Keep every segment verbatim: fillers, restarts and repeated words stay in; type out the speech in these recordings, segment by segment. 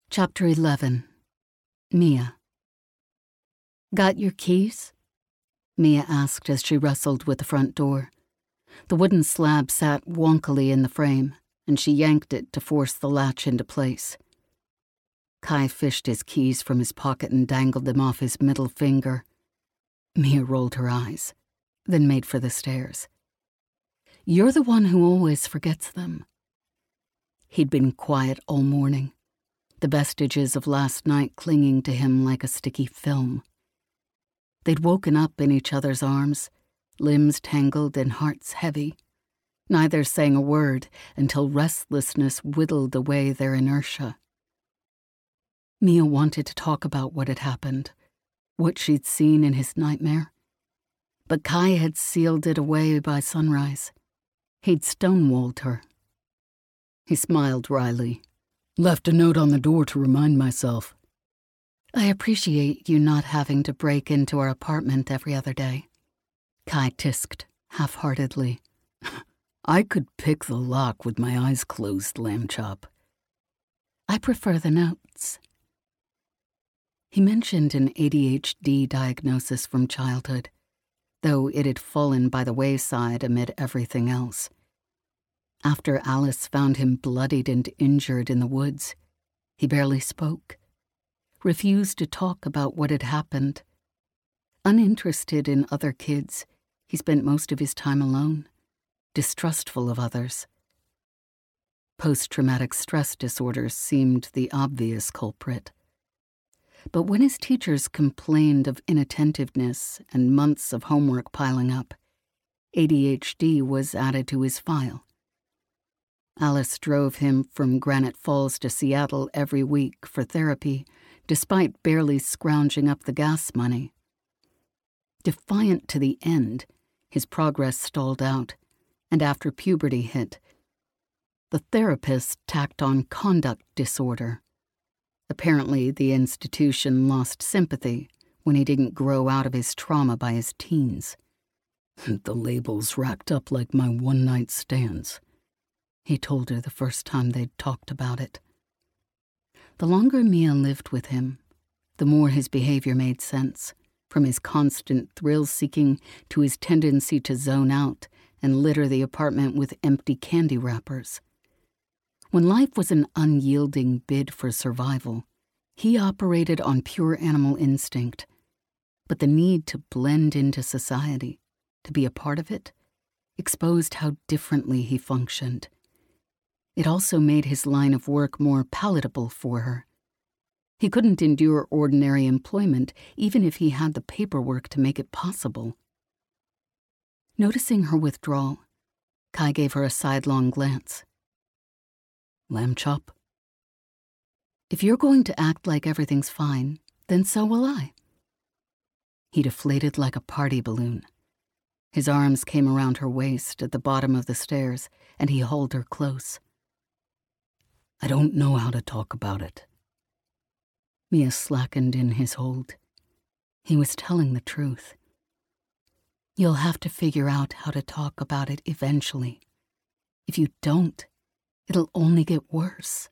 Chapter eleven. Mia. "Got your keys?" Mia asked as she wrestled with the front door. The wooden slab sat wonkily in the frame, and she yanked it to force the latch into place. Kai fished his keys from his pocket and dangled them off his middle finger. Mia rolled her eyes, then made for the stairs. "You're the one who always forgets them." He'd been quiet all morning, the vestiges of last night clinging to him like a sticky film. They'd woken up in each other's arms, limbs tangled and hearts heavy, neither saying a word until restlessness whittled away their inertia. Mia wanted to talk about what had happened, what she'd seen in his nightmare. But Kai had sealed it away by sunrise. He'd stonewalled her. He smiled wryly. "Left a note on the door to remind myself." "I appreciate you not having to break into our apartment every other day," Kai tisked half-heartedly. "I could pick the lock with my eyes closed, lamb chop." "I prefer the notes." He mentioned an A D H D diagnosis from childhood, though it had fallen by the wayside amid everything else. After Alice found him bloodied and injured in the woods, he barely spoke, refused to talk about what had happened. Uninterested in other kids, he spent most of his time alone, distrustful of others. Post-traumatic stress disorders seemed the obvious culprit. But when his teachers complained of inattentiveness and months of homework piling up, A D H D was added to his file. Alice drove him from Granite Falls to Seattle every week for therapy, despite barely scrounging up the gas money. Defiant to the end, his progress stalled out, and after puberty hit, the therapist tacked on conduct disorder. Apparently, the institution lost sympathy when he didn't grow out of his trauma by his teens. "The labels racked up like my one-night stands," he told her the first time they'd talked about it. The longer Mia lived with him, the more his behavior made sense, from his constant thrill-seeking to his tendency to zone out and litter the apartment with empty candy wrappers. When life was an unyielding bid for survival, he operated on pure animal instinct, but the need to blend into society, to be a part of it, exposed how differently he functioned. It also made his line of work more palatable for her. He couldn't endure ordinary employment, even if he had the paperwork to make it possible. Noticing her withdrawal, Kai gave her a sidelong glance. "Lamb chop?" "If you're going to act like everything's fine, then so will I." He deflated like a party balloon. His arms came around her waist at the bottom of the stairs, and he hauled her close. "I don't know how to talk about it." Mia slackened in his hold. He was telling the truth. "You'll have to figure out how to talk about it eventually. If you don't, it'll only get worse."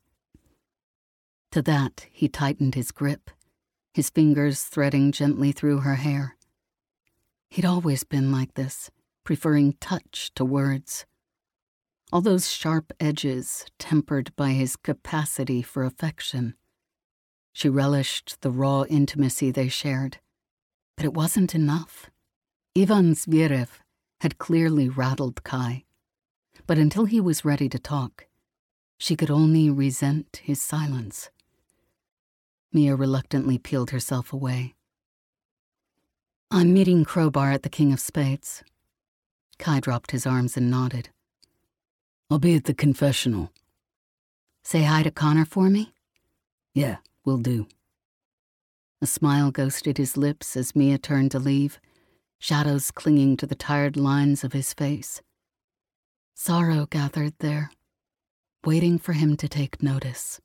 To that, he tightened his grip, his fingers threading gently through her hair. He'd always been like this, preferring touch to words. All those sharp edges tempered by his capacity for affection. She relished the raw intimacy they shared, but it wasn't enough. Ivan Zverev had clearly rattled Kai, but until he was ready to talk, she could only resent his silence. Mia reluctantly peeled herself away. "I'm meeting Crowbar at the King of Spades." Kai dropped his arms and nodded. "I'll be at the confessional." "Say hi to Connor for me?" "Yeah, will do." A smile ghosted his lips as Mia turned to leave, shadows clinging to the tired lines of his face. Sorrow gathered there, waiting for him to take notice.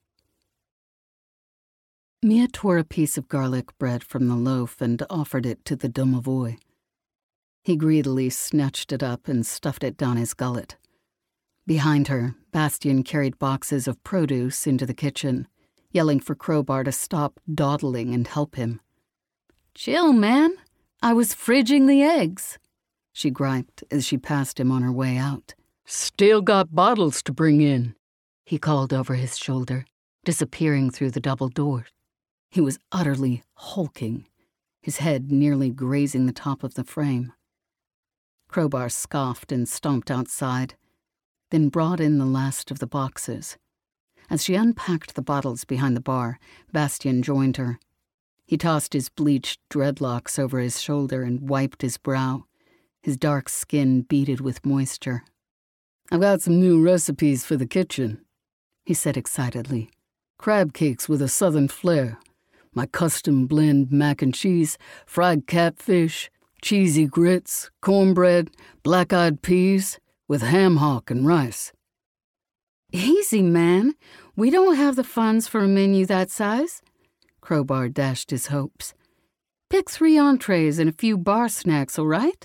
Mia tore a piece of garlic bread from the loaf and offered it to the domovoi. He greedily snatched it up and stuffed it down his gullet. Behind her, Bastian carried boxes of produce into the kitchen, yelling for Crowbar to stop dawdling and help him. "Chill, man. I was fridging the eggs," she griped as she passed him on her way out. "Still got bottles to bring in," he called over his shoulder, disappearing through the double door. He was utterly hulking, his head nearly grazing the top of the frame. Crowbar scoffed and stomped outside, then brought in the last of the boxes. As she unpacked the bottles behind the bar, Bastien joined her. He tossed his bleached dreadlocks over his shoulder and wiped his brow, his dark skin beaded with moisture. "I've got some new recipes for the kitchen," he said excitedly. "Crab cakes with a southern flair. My custom blend mac and cheese, fried catfish, cheesy grits, cornbread, black-eyed peas, with ham hock and rice." "Easy, man. We don't have the funds for a menu that size." Crowbar dashed his hopes. "Pick three entrees and a few bar snacks, all right?"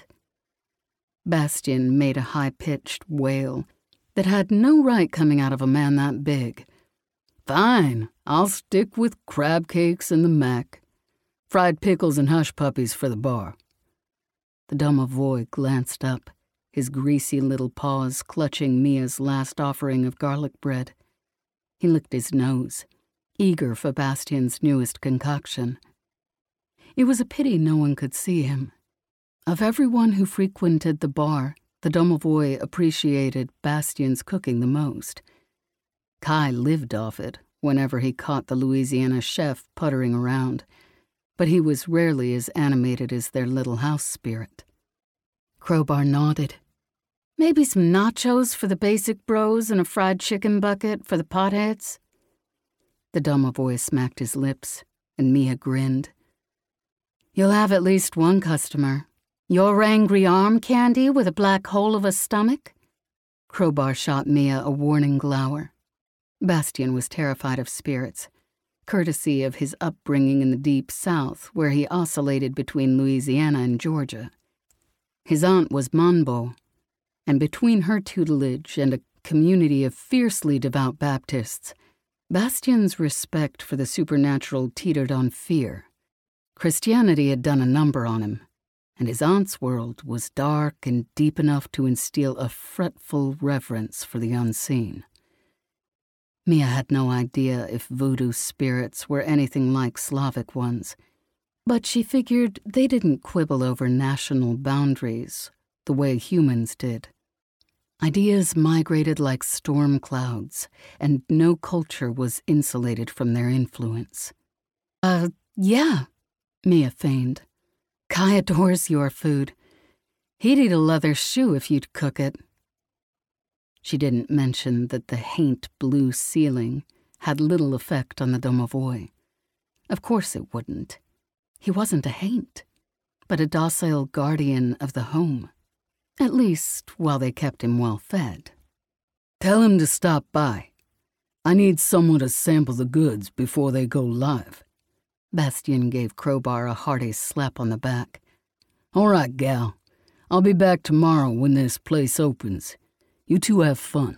Bastien made a high-pitched wail that had no right coming out of a man that big. "Fine, I'll stick with crab cakes and the mac. Fried pickles and hush puppies for the bar." The domovoi glanced up, his greasy little paws clutching Mia's last offering of garlic bread. He licked his nose, eager for Bastien's newest concoction. It was a pity no one could see him. Of everyone who frequented the bar, the domovoi appreciated Bastien's cooking the most. Kai lived off it whenever he caught the Louisiana chef puttering around, but he was rarely as animated as their little house spirit. Crowbar nodded. "Maybe some nachos for the basic bros and a fried chicken bucket for the potheads?" The domovoi smacked his lips, and Mia grinned. "You'll have at least one customer. Your angry arm candy with a black hole of a stomach?" Crowbar shot Mia a warning glower. Bastien was terrified of spirits, courtesy of his upbringing in the deep South, where he oscillated between Louisiana and Georgia. His aunt was Monbo, and between her tutelage and a community of fiercely devout Baptists, Bastien's respect for the supernatural teetered on fear. Christianity had done a number on him, and his aunt's world was dark and deep enough to instill a fretful reverence for the unseen. Mia had no idea if voodoo spirits were anything like Slavic ones, but she figured they didn't quibble over national boundaries the way humans did. Ideas migrated like storm clouds, and no culture was insulated from their influence. Uh, yeah, Mia feigned. "Kai adores your food. He'd eat a leather shoe if you'd cook it." She didn't mention that the haint blue ceiling had little effect on the domovoi. Of course it wouldn't. He wasn't a haint, but a docile guardian of the home, at least while they kept him well fed. "Tell him to stop by. I need someone to sample the goods before they go live." Bastien gave Crowbar a hearty slap on the back. "All right, gal. I'll be back tomorrow when this place opens. You two have fun."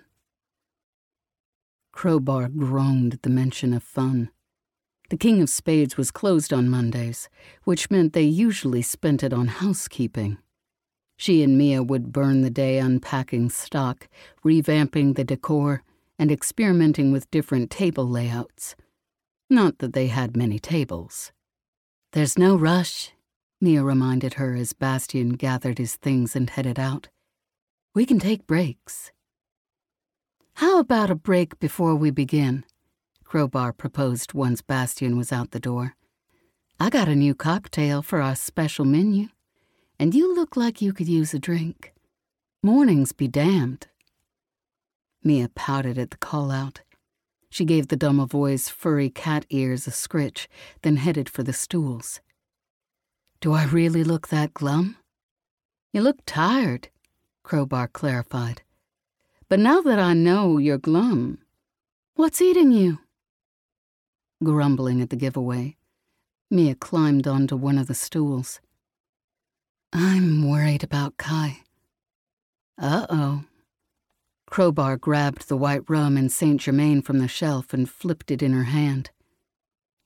Crowbar groaned at the mention of fun. The King of Spades was closed on Mondays, which meant they usually spent it on housekeeping. She and Mia would burn the day unpacking stock, revamping the decor, and experimenting with different table layouts. Not that they had many tables. "There's no rush," Mia reminded her as Bastien gathered his things and headed out. "We can take breaks." "How about a break before we begin?" Crowbar proposed once Bastien was out the door. "I got a new cocktail for our special menu, and you look like you could use a drink. Mornings be damned." Mia pouted at the call-out. She gave the domovoi's furry cat ears a scritch, then headed for the stools. "Do I really look that glum?" "You look tired," Crowbar clarified. "But now that I know you're glum, what's eating you?" Grumbling at the giveaway, Mia climbed onto one of the stools. "I'm worried about Kai." "Uh-oh." Crowbar grabbed the white rum and Saint Germain from the shelf and flipped it in her hand.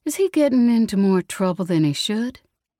Is he getting into more trouble than he should?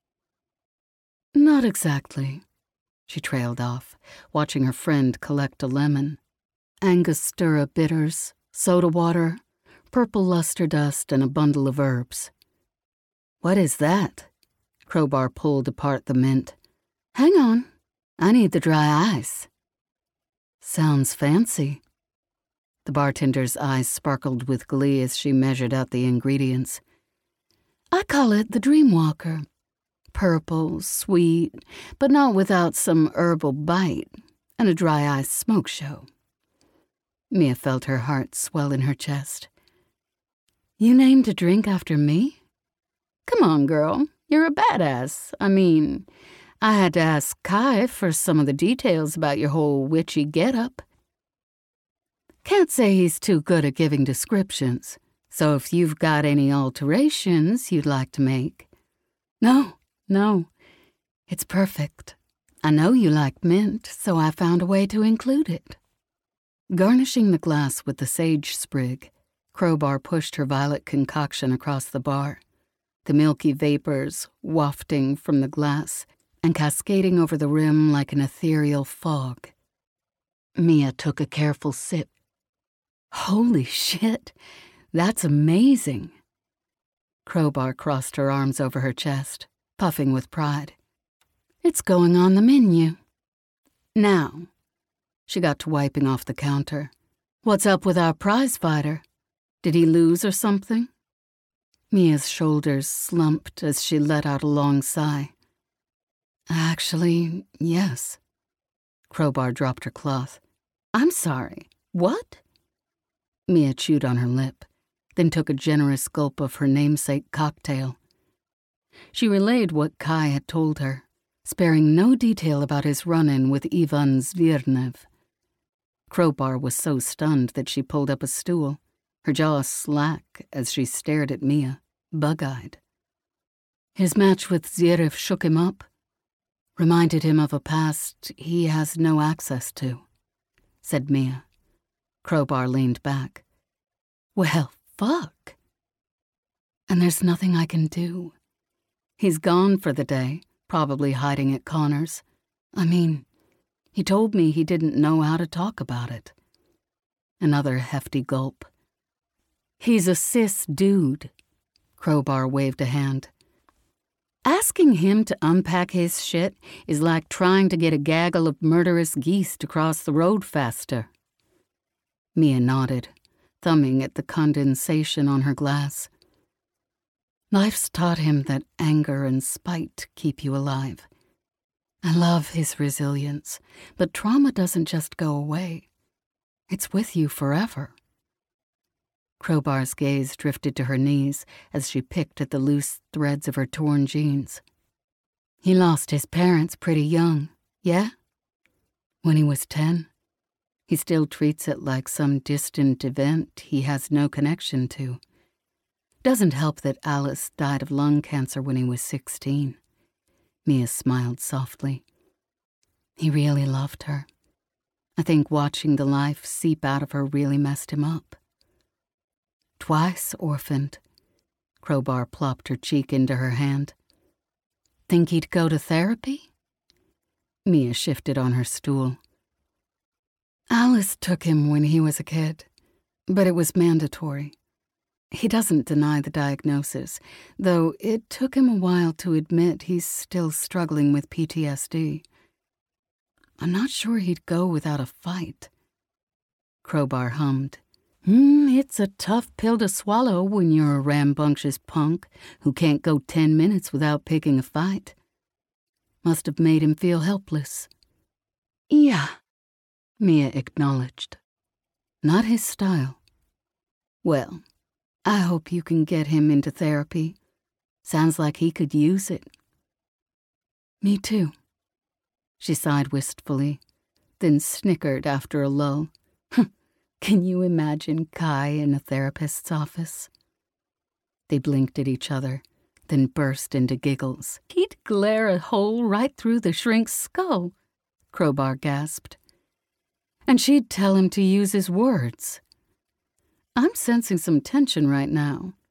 Not exactly, she trailed off, watching her friend collect a lemon. Angostura bitters, soda water, purple luster dust, and a bundle of herbs. What is that? Crowbar pulled apart the mint. Hang on, I need the dry ice. Sounds fancy. The bartender's eyes sparkled with glee as she measured out the ingredients. I call it the Dreamwalker. Purple, sweet, but not without some herbal bite, and a dry ice smoke show. Mia felt her heart swell in her chest. You named a drink after me? Come on, girl. You're a badass. I mean, I had to ask Kai for some of the details about your whole witchy getup. Can't say he's too good at giving descriptions, so if you've got any alterations you'd like to make. No, no. It's perfect. I know you like mint, so I found a way to include it. Garnishing the glass with the sage sprig, Crowbar pushed her violet concoction across the bar, the milky vapors wafting from the glass and cascading over the rim like an ethereal fog. Mia took a careful sip. Holy shit, that's amazing. Crowbar crossed her arms over her chest, puffing with pride. It's going on the menu. Now, she got to wiping off the counter. What's up with our prize fighter? Did he lose or something? Mia's shoulders slumped as she let out a long sigh. Actually, yes. Crowbar dropped her cloth. I'm sorry, what? Mia chewed on her lip, then took a generous gulp of her namesake cocktail. She relayed what Kai had told her, sparing no detail about his run-in with Ivan Zvirnev. Crowbar was so stunned that she pulled up a stool, her jaw slack as she stared at Mia, bug-eyed. His match with Zverev shook him up, reminded him of a past he has no access to, said Mia. Crowbar leaned back. Well, fuck. And there's nothing I can do. He's gone for the day, probably hiding at Connor's. I mean, he told me he didn't know how to talk about it. Another hefty gulp. He's a cis dude. Crowbar waved a hand. Asking him to unpack his shit is like trying to get a gaggle of murderous geese to cross the road faster. Mia nodded, thumbing at the condensation on her glass. Life's taught him that anger and spite keep you alive. I love his resilience, but trauma doesn't just go away. It's with you forever. Crowbar's gaze drifted to her knees as she picked at the loose threads of her torn jeans. He lost his parents pretty young, yeah? When he was ten. He still treats it like some distant event he has no connection to. Doesn't help that Alice died of lung cancer when he was sixteen. Mia smiled softly. He really loved her. I think watching the life seep out of her really messed him up. Twice orphaned. Crowbar plopped her cheek into her hand. Think he'd go to therapy? Mia shifted on her stool. Alice took him when he was a kid, but it was mandatory. He doesn't deny the diagnosis, though it took him a while to admit he's still struggling with P T S D. I'm not sure he'd go without a fight. Crowbar hummed. Hmm, it's a tough pill to swallow when you're a rambunctious punk who can't go ten minutes without picking a fight. Must have made him feel helpless. Yeah, Mia acknowledged. Not his style. Well, I hope you can get him into therapy. Sounds like he could use it. Me too. She sighed wistfully, then snickered after a lull. Can you imagine Kai in a therapist's office? They blinked at each other, then burst into giggles. He'd glare a hole right through the shrink's skull, Crowbar gasped. And she'd tell him to use his words. I'm sensing some tension right now.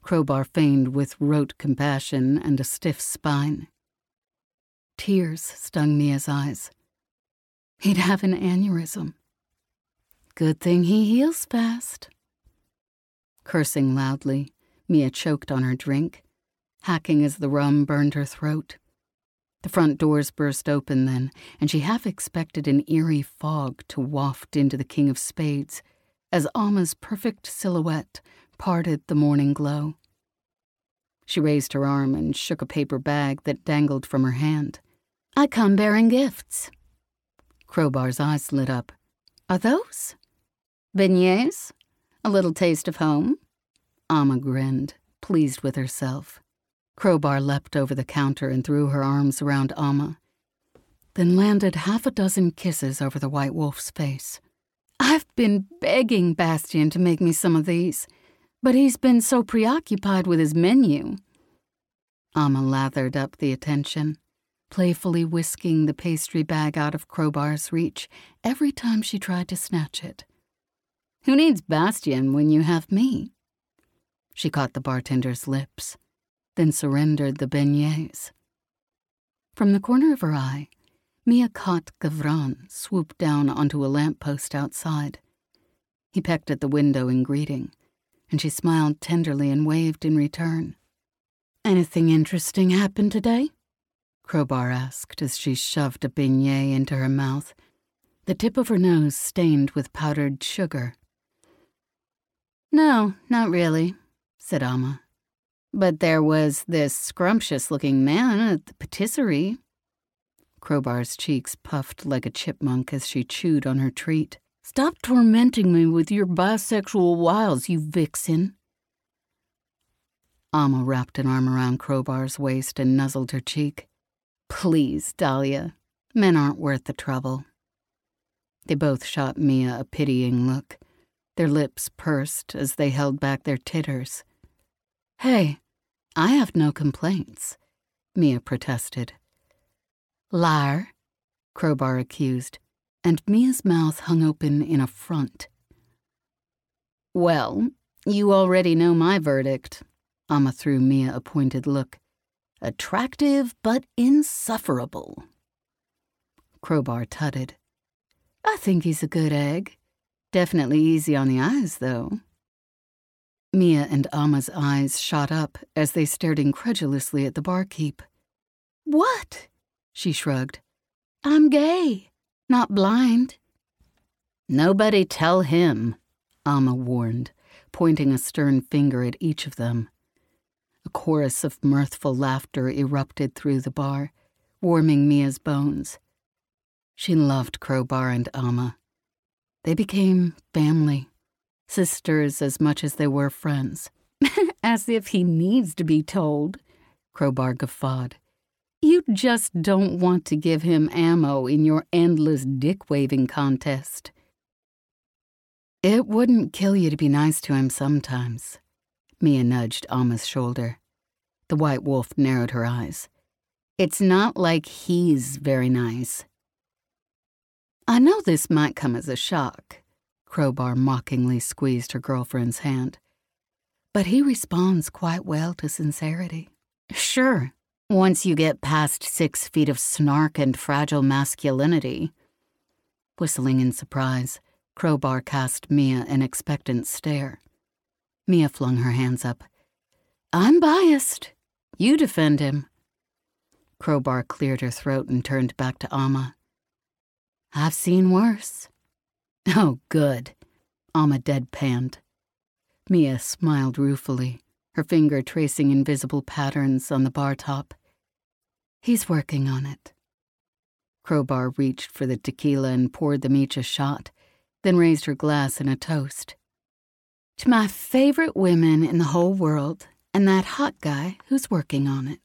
Crowbar feigned with rote compassion and a stiff spine. Tears stung Mia's eyes. He'd have an aneurysm. Good thing he heals fast. Cursing loudly, Mia choked on her drink, hacking as the rum burned her throat. The front doors burst open then, and she half expected an eerie fog to waft into the King of Spades as Alma's perfect silhouette parted the morning glow. She raised her arm and shook a paper bag that dangled from her hand. I come bearing gifts. Crowbar's eyes lit up. Are those? Beignets? A little taste of home? Alma grinned, pleased with herself. Crowbar leapt over the counter and threw her arms around Alma, then landed half a dozen kisses over the White Wolf's face. I've been begging Bastien to make me some of these, but he's been so preoccupied with his menu. Alma lathered up the attention, playfully whisking the pastry bag out of Crowbar's reach every time she tried to snatch it. Who needs Bastien when you have me? She caught the bartender's lips, then surrendered the beignets. From the corner of her eye, Mia caught Gavran swoop down onto a lamppost outside. He pecked at the window in greeting, and she smiled tenderly and waved in return. Anything interesting happened today? Crowbar asked as she shoved a beignet into her mouth, the tip of her nose stained with powdered sugar. No, not really, said Alma. But there was this scrumptious-looking man at the patisserie. Crowbar's cheeks puffed like a chipmunk as she chewed on her treat. Stop tormenting me with your bisexual wiles, you vixen. Alma wrapped an arm around Crowbar's waist and nuzzled her cheek. Please, Dahlia, men aren't worth the trouble. They both shot Mia a pitying look, their lips pursed as they held back their titters. Hey, I have no complaints, Mia protested. Liar, Crowbar accused, and Mia's mouth hung open in affront. Well, you already know my verdict. Alma threw Mia a pointed look. Attractive but insufferable. Crowbar tutted. I think he's a good egg. Definitely easy on the eyes, though. Mia and Alma's eyes shot up as they stared incredulously at the barkeep. What? She shrugged. I'm gay, not blind. Nobody tell him, Alma warned, pointing a stern finger at each of them. A chorus of mirthful laughter erupted through the bar, warming Mia's bones. She loved Crowbar and Alma. They became family, sisters as much as they were friends. As if he needs to be told, Crowbar guffawed. You just don't want to give him ammo in your endless dick-waving contest. It wouldn't kill you to be nice to him sometimes. Mia nudged Alma's shoulder. The White Wolf narrowed her eyes. It's not like he's very nice. I know this might come as a shock. Crowbar mockingly squeezed her girlfriend's hand. But he responds quite well to sincerity. Sure, once you get past six feet of snark and fragile masculinity. Whistling in surprise, Crowbar cast Mia an expectant stare. Mia flung her hands up. I'm biased. You defend him. Crowbar cleared her throat and turned back to Alma. I've seen worse. Oh, good. Alma deadpanned. Mia smiled ruefully, her finger tracing invisible patterns on the bar top. He's working on it. Crowbar reached for the tequila and poured them each a shot, then raised her glass in a toast. To my favorite women in the whole world, and that hot guy who's working on it.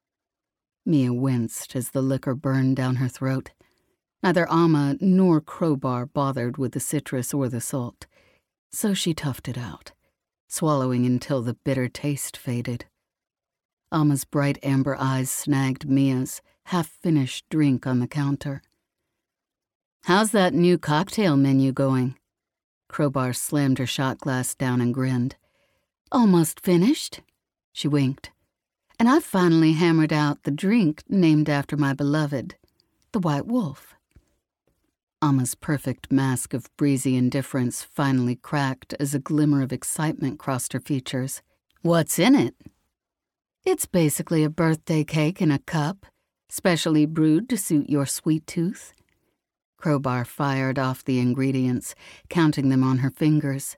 Mia winced as the liquor burned down her throat. Neither Alma nor Crowbar bothered with the citrus or the salt, so she toughed it out, swallowing until the bitter taste faded. Alma's bright amber eyes snagged Mia's half-finished drink on the counter. How's that new cocktail menu going? Crowbar slammed her shot glass down and grinned. Almost finished, she winked. And I've finally hammered out the drink named after my beloved, the White Wolf. Amma's perfect mask of breezy indifference finally cracked as a glimmer of excitement crossed her features. What's in it? It's basically a birthday cake in a cup, specially brewed to suit your sweet tooth. Crowbar fired off the ingredients, counting them on her fingers.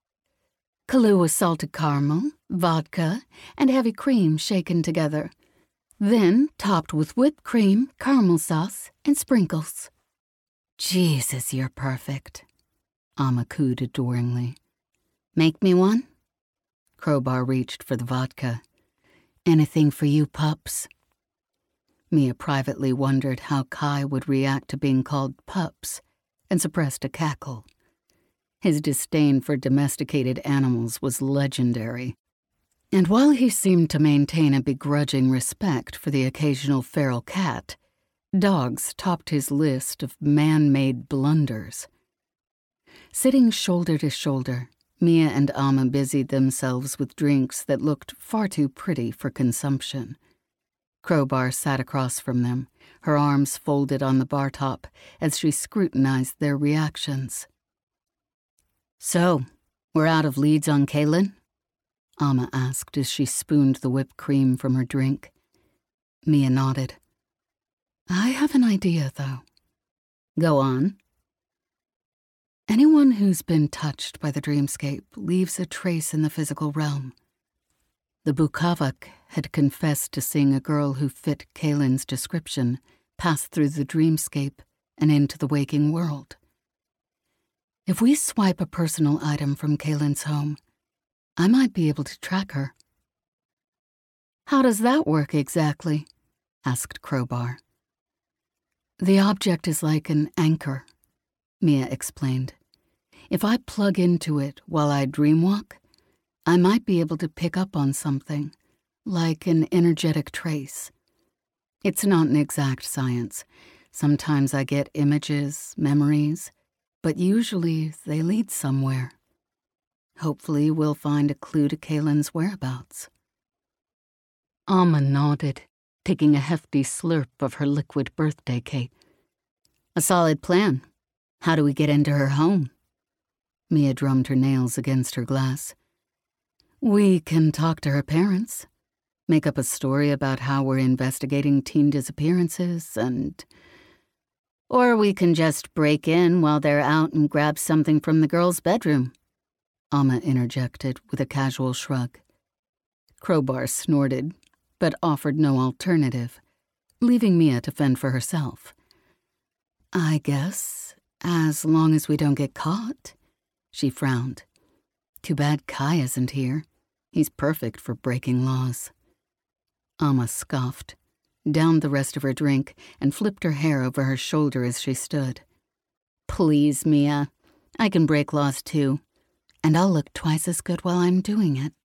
Kahlua salted caramel, vodka, and heavy cream shaken together. Then topped with whipped cream, caramel sauce, and sprinkles. Jesus, you're perfect, Amma cooed adoringly. Make me one? Crowbar reached for the vodka. Anything for you pups? Mia privately wondered how Kai would react to being called pups, and suppressed a cackle. His disdain for domesticated animals was legendary, and while he seemed to maintain a begrudging respect for the occasional feral cat, dogs topped his list of man-made blunders. Sitting shoulder to shoulder, Mia and Amma busied themselves with drinks that looked far too pretty for consumption. Crowbar sat across from them, her arms folded on the bar top as she scrutinized their reactions. So, we're out of leads on Kaylin? Amma asked as she spooned the whipped cream from her drink. Mia nodded. I have an idea, though. Go on. Anyone who's been touched by the dreamscape leaves a trace in the physical realm. The Bukavak had confessed to seeing a girl who fit Kaylin's description pass through the dreamscape and into the waking world. If we swipe a personal item from Kaylin's home, I might be able to track her. How does that work exactly? Asked Crowbar. The object is like an anchor, Mia explained. If I plug into it while I dreamwalk, I might be able to pick up on something, like an energetic trace. It's not an exact science. Sometimes I get images, memories, but usually they lead somewhere. Hopefully we'll find a clue to Kaylin's whereabouts. Amma nodded, taking a hefty slurp of her liquid birthday cake. A solid plan. How do we get into her home? Mia drummed her nails against her glass. We can talk to her parents, make up a story about how we're investigating teen disappearances, and... Or we can just break in while they're out and grab something from the girl's bedroom, Amma interjected with a casual shrug. Crowbar snorted, but offered no alternative, leaving Mia to fend for herself. I guess, as long as we don't get caught, she frowned. Too bad Kai isn't here. He's perfect for breaking laws. Amma scoffed, downed the rest of her drink, and flipped her hair over her shoulder as she stood. Please, Mia. I can break laws too, and I'll look twice as good while I'm doing it.